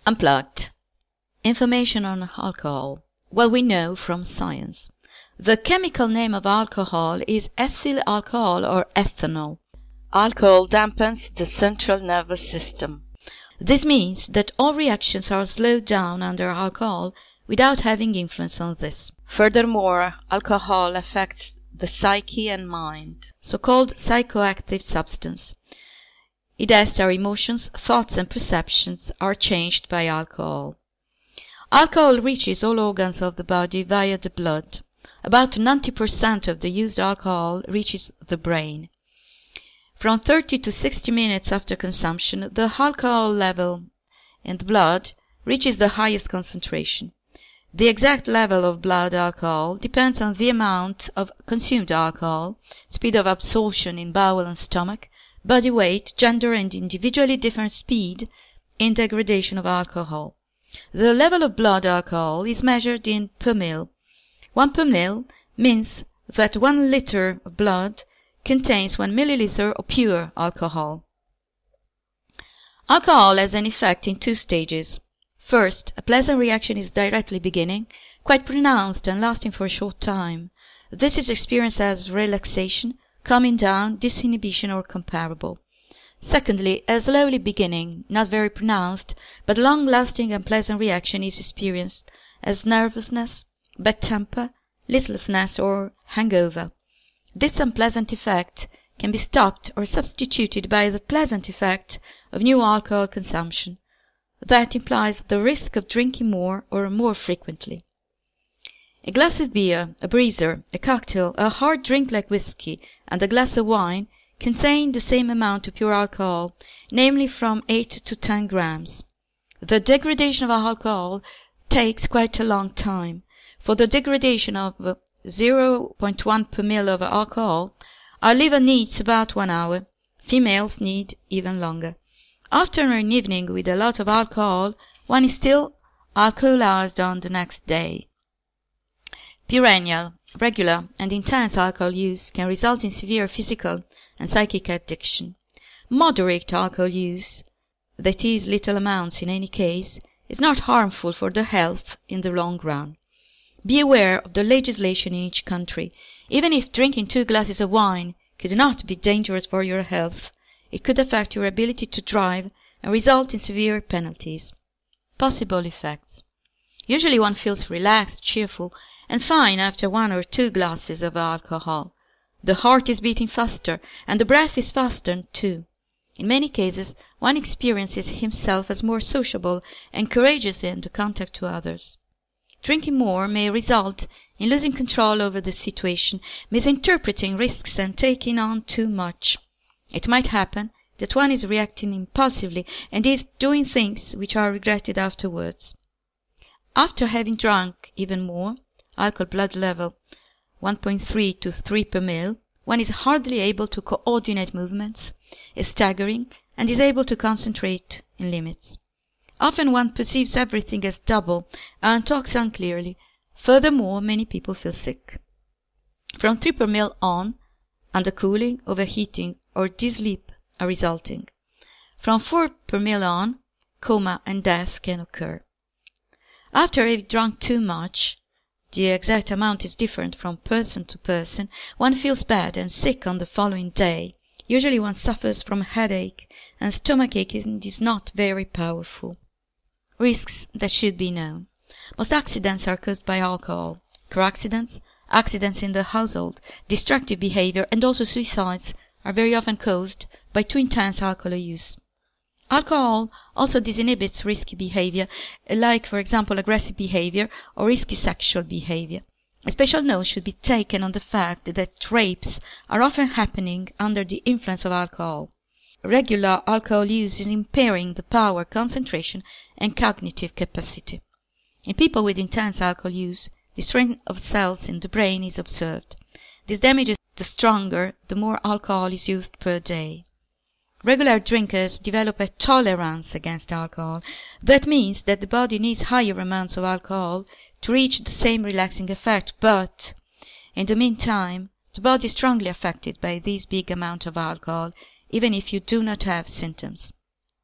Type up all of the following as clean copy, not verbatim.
Unplugged. Information on alcohol. Well, we know from science. The chemical name of alcohol is ethyl alcohol or ethanol. Alcohol dampens the central nervous system. This means that all reactions are slowed down under alcohol without having influence on this. Furthermore, alcohol affects the psyche and mind, so-called psychoactive substance. It has our emotions, thoughts and perceptions are changed by alcohol. Alcohol reaches all organs of the body via the blood. About 90% of the used alcohol reaches the brain. From 30 to 60 minutes after consumption, the alcohol level in the blood reaches the highest concentration. The exact level of blood alcohol depends on the amount of consumed alcohol, speed of absorption in bowel and stomach, body weight, gender and individually different speed in degradation of alcohol. The level of blood alcohol is measured in per mil. 1 per mil means that 1 liter of blood contains 1 milliliter of pure alcohol. Alcohol has an effect in 2 stages. First, a pleasant reaction is directly beginning, quite pronounced and lasting for a short time. This is experienced as relaxation, calming down, disinhibition or comparable. Secondly, a slowly beginning, not very pronounced, but long-lasting and pleasant reaction is experienced as nervousness, bad temper, listlessness or hangover. This unpleasant effect can be stopped or substituted by the pleasant effect of new alcohol consumption. That implies the risk of drinking more or more frequently. A glass of beer, a breezer, a cocktail, a hard drink like whiskey, and a glass of wine contain the same amount of pure alcohol, namely from 8 to 10 grams. The degradation of alcohol takes quite a long time. For the degradation of 0.1 per mil of alcohol, our liver needs about 1 hour. Females need even longer. After an evening with a lot of alcohol, one is still alcoholized on the next day. Perennial, regular, and intense alcohol use can result in severe physical and psychic addiction. Moderate alcohol use, that is, little amounts in any case, is not harmful for the health in the long run. Be aware of the legislation in each country. Even if drinking 2 glasses of wine could not be dangerous for your health, it could affect your ability to drive and result in severe penalties. Possible effects. Usually one feels relaxed, cheerful, and fine after 1 or 2 glasses of alcohol. The heart is beating faster, and the breath is faster too. In many cases, one experiences himself as more sociable and courageous in the contact to others. Drinking more may result in losing control over the situation, misinterpreting risks and taking on too much. It might happen that one is reacting impulsively and is doing things which are regretted afterwards. After having drunk even more, alcohol blood level 1.3 to 3 per mil, one is hardly able to coordinate movements, is staggering, and is able to concentrate in limits. Often one perceives everything as double and talks unclearly. Furthermore, many people feel sick. From 3 per mil on, undercooling, overheating, or sleep are resulting. From 4 per mil on, coma and death can occur. After having drunk too much, the exact amount is different from person to person, one feels bad and sick on the following day. Usually one suffers from headache, and stomachache is not very powerful. Risks that should be known. Most accidents are caused by alcohol. Car accidents, accidents in the household, destructive behavior, and also suicides are very often caused by too intense alcohol use. Alcohol also disinhibits risky behavior, like, for example, aggressive behavior or risky sexual behavior. A special note should be taken on the fact that rapes are often happening under the influence of alcohol. Regular alcohol use is impairing the power, concentration, and cognitive capacity. In people with intense alcohol use, destroying of cells in the brain is observed. This damage is the stronger the more alcohol is used per day. Regular drinkers develop a tolerance against alcohol. That means that the body needs higher amounts of alcohol to reach the same relaxing effect, but in the meantime, the body is strongly affected by this big amount of alcohol, even if you do not have symptoms.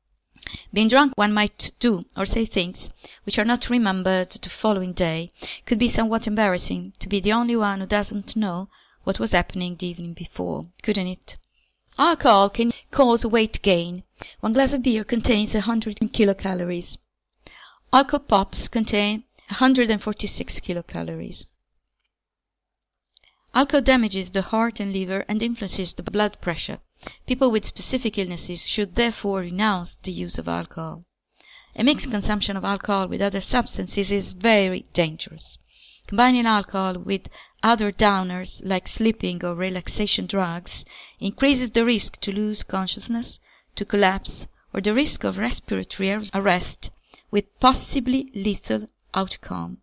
Being drunk, one might do or say things which are not remembered the following day. Could be somewhat embarrassing to be the only one who doesn't know what was happening the evening before, couldn't it? Alcohol can cause weight gain. 1 glass of beer contains 100 kilocalories. Alcohol pops contain 146 kilocalories. Alcohol damages the heart and liver and influences the blood pressure. People with specific illnesses should therefore renounce the use of alcohol. A mixed consumption of alcohol with other substances is very dangerous. Combining alcohol with other downers like sleeping or relaxation drugs increases the risk to lose consciousness, to collapse, or the risk of respiratory arrest with possibly lethal outcome.